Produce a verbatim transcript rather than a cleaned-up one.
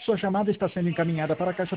Sua chamada está sendo encaminhada para a caixa